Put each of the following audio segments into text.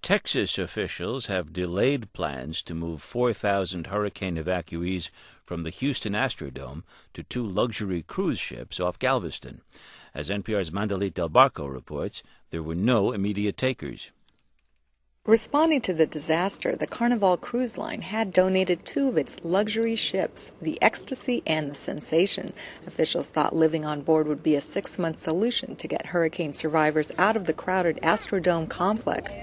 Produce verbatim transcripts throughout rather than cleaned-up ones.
Texas officials have delayed plans to move four thousand hurricane evacuees from the Houston Astrodome to two luxury cruise ships off Galveston. As N P R's Mandalit Del Barco reports, there were no immediate takers. Responding to the disaster, the Carnival Cruise Line had donated two of its luxury ships, the Ecstasy and the Sensation. Officials thought living on board would be a six-month solution to get hurricane survivors out of the crowded Astrodome complex.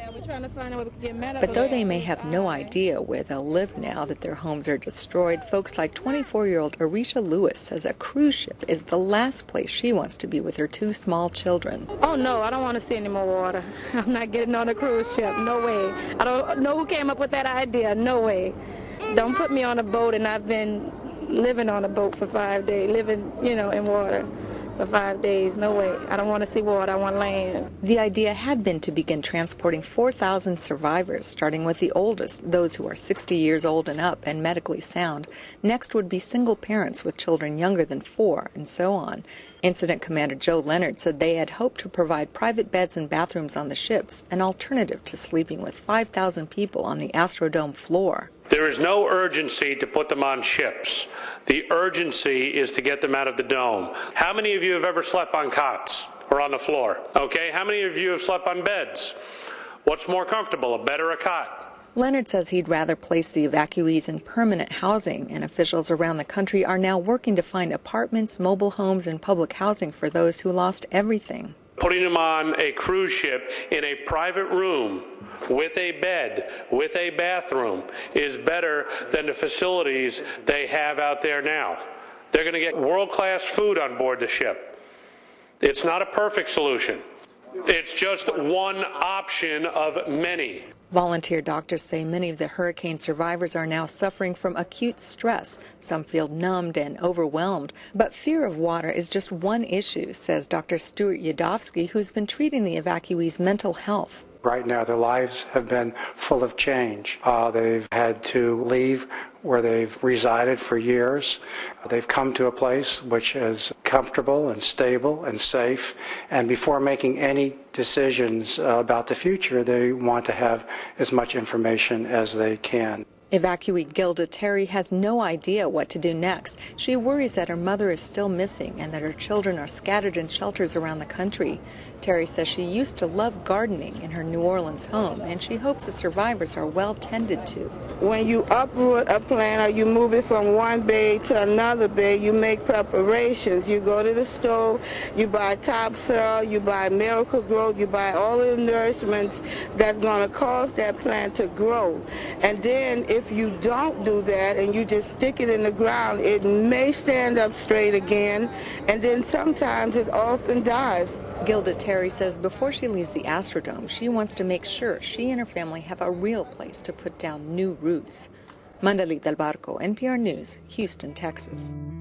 But though they may have no idea where they'll live now that their homes are destroyed, folks like twenty-four-year-old Arisha Lewis says a cruise ship is the last place she wants to be with her two small children. Oh, no, I don't want to see any more water. I'm not getting on a cruise ship. No way. I don't know who came up with that idea. No way. Don't put me on a boat, and I've been living on a boat for five days, living, you know, in water for five days. No way. I don't want to see water. I want land. The idea had been to begin transporting four thousand survivors, starting with the oldest, those who are sixty years old and up and medically sound. Next would be single parents with children younger than four, and so on. Incident Commander Joe Leonard said they had hoped to provide private beds and bathrooms on the ships, an alternative to sleeping with five thousand people on the Astrodome floor. There is no urgency to put them on ships. The urgency is to get them out of the dome. How many of you have ever slept on cots or on the floor? Okay, how many of you have slept on beds? What's more comfortable, a bed or a cot? Leonard says he'd rather place the evacuees in permanent housing, and officials around the country are now working to find apartments, mobile homes, and public housing for those who lost everything. Putting them on a cruise ship in a private room with a bed, with a bathroom, is better than the facilities they have out there now. They're going to get world-class food on board the ship. It's not a perfect solution. It's just one option of many. Volunteer doctors say many of the hurricane survivors are now suffering from acute stress. Some feel numbed and overwhelmed. But fear of water is just one issue, says Doctor Stuart Yadovsky, who's been treating the evacuees' mental health. Right now, their lives have been full of change. Uh, they've had to leave where they've resided for years. They've come to a place which is comfortable and stable and safe. And before making any decisions uh, about the future, they want to have as much information as they can. Evacuee Gilda Terry has no idea what to do next. She worries that her mother is still missing and that her children are scattered in shelters around the country. Terry says she used to love gardening in her New Orleans home, and she hopes the survivors are well tended to. When you uproot a plant or you move it from one bay to another bay, you make preparations. You go to the store, you buy topsoil, you buy Miracle Growth, you buy all of the nourishments that's going to cause that plant to grow. And then if you don't do that and you just stick it in the ground, it may stand up straight again, and then sometimes it often dies. Gilda Terry says before she leaves the Astrodome, she wants to make sure she and her family have a real place to put down new roots. Mandalit Del Barco, N P R News, Houston, Texas.